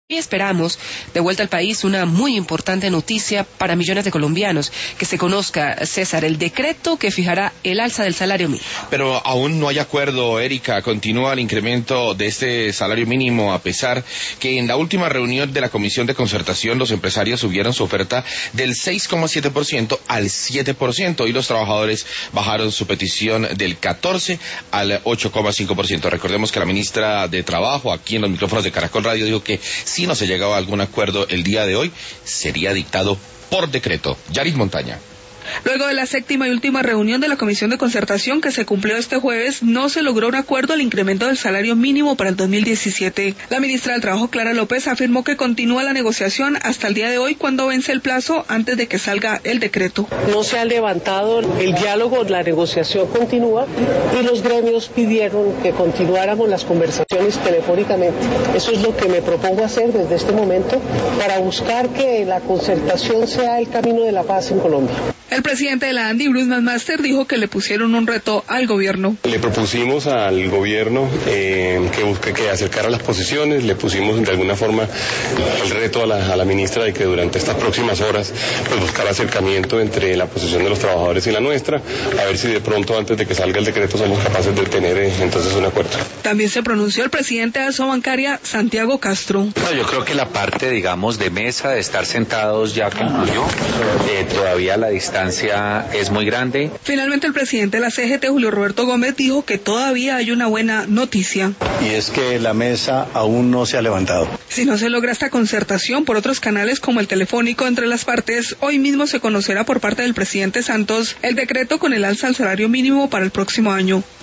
Y esperamos, de vuelta al país, una muy importante noticia para millones de colombianos, que se conozca, César, el decreto que fijará el alza del salario mínimo. Pero aún no hay acuerdo, Erika. Continúa el incremento de este salario mínimo, a pesar que en la última reunión de la Comisión de Concertación los empresarios subieron su oferta del 6,7% al 7%, y los trabajadores bajaron su petición del 14 al 8,5%. Recordemos que la ministra de Trabajo, aquí en los micrófonos de Caracol Radio, dijo que si no se llegaba a algún acuerdo el día de hoy, sería dictado por decreto. Yarit Montaña. Luego de la séptima y última reunión de la Comisión de Concertación que se cumplió este jueves, no se logró un acuerdo al incremento del salario mínimo para el 2017. La ministra del Trabajo, Clara López, afirmó que continúa la negociación hasta el día de hoy, cuando vence el plazo antes de que salga el decreto. No se ha levantado el diálogo, la negociación continúa y los gremios pidieron que continuáramos las conversaciones telefónicamente. Eso es lo que me propongo hacer desde este momento para buscar que la concertación sea el camino de la paz en Colombia. El presidente de la ANDI, Bruce McMaster, dijo que le pusieron un reto al gobierno. Le propusimos al gobierno que acercara las posiciones, le pusimos de alguna forma el reto a la ministra de que durante estas próximas horas pues buscara acercamiento entre la posición de los trabajadores y la nuestra, a ver si de pronto antes de que salga el decreto somos capaces de tener entonces un acuerdo. También se pronunció el presidente de Asobancaria, Santiago Castro. No, yo creo que la parte, digamos, de mesa, de estar sentados ya concluyó. Todavía la distancia es muy grande. Finalmente, el presidente de la CGT, Julio Roberto Gómez, dijo que todavía hay una buena noticia. Y es que la mesa aún no se ha levantado. Si no se logra esta concertación por otros canales como el telefónico entre las partes, hoy mismo se conocerá por parte del presidente Santos el decreto con el alza al salario mínimo para el próximo año.